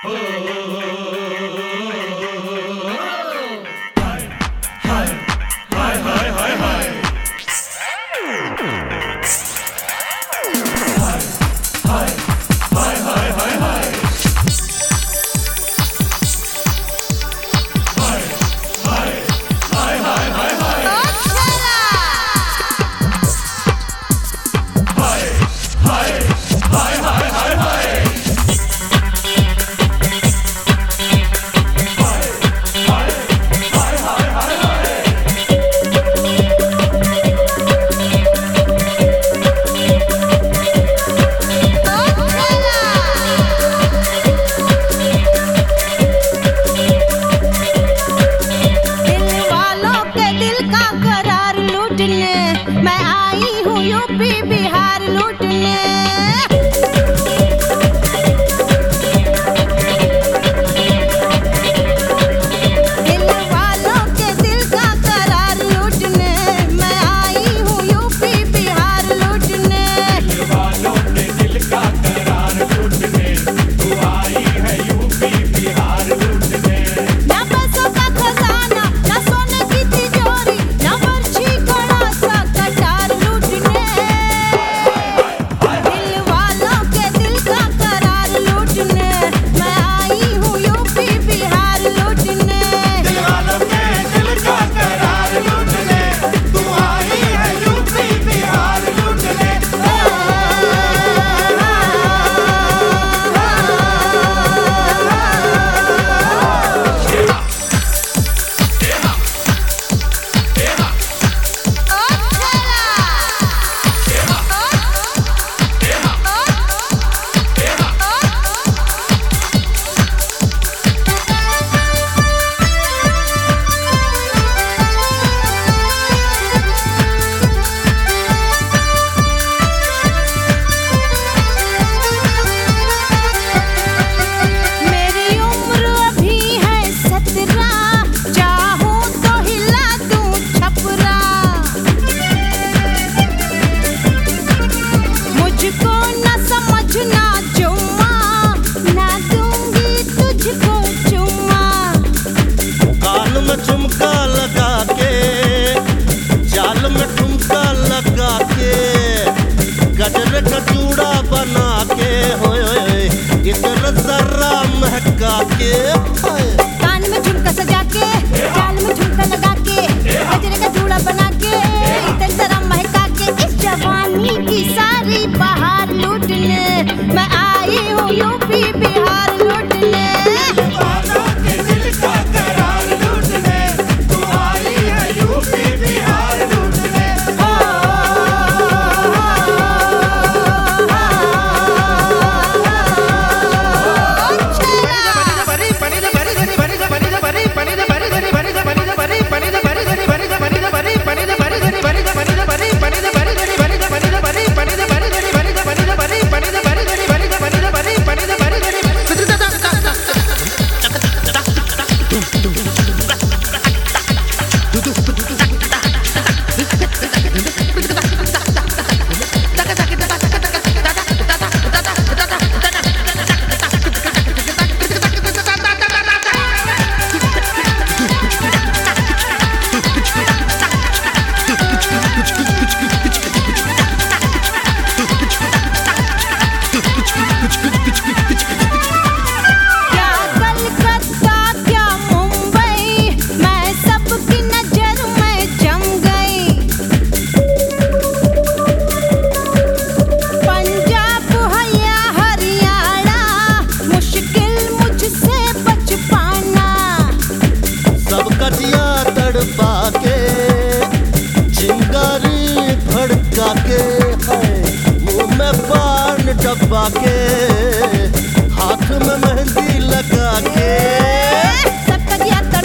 मैं आई हूँ यूपी बिहार लूटने। दिल वालों के दिल का करार लूटने, मैं आई हूँ यूपी बिहार लूटने। दिल वालों के दिल का करार लूटने, तू आई है यूपी बिहार लूटने। ना पैसों का खजाना, ना सोने की तिजोरी, ना बर्छी घड़ा सा कटार लूटने। दिल वालों के दिल का करार लूटने, मैं आई हूँ यूपी बिहार लूटने। दिल वालों के दिल का करार लूटने, तू आई है यूपी बिहार लूटने। मेरी उम्र अभी है 17, चाहूं तो हिला दूं छपरा। मुझको न समझना जुम्मा, ना दूंगी तुझको चुम्मा। कान में झुमका लगा के, जाल में ठुमका लगा के, गजरे का चूड़ा बना के, होए इतना जरा महका के, कान में झुमका सजा के, जाल में झुमका लगा के, गजरे का चूड़ा बना के, इतने जरा महका के, इस जवानी की सारी बहार लूटने, मैं आई हूँ यूपी बिहार लूटने। वालों के दिल का करार लूटने, तू आई है यूपी बिहार लूटने। क्या कलकत्ता क्या मुंबई, मैं सबकी नजर में जम गई। पंजाब है या हरियाणा, मुश्किल मुझसे बच पाना। सबका जिया तड़पा के, चिंगारी भड़का के, मुंह में पान डब्बा के, हाथ में मेहंदी लगा के, सबका जिया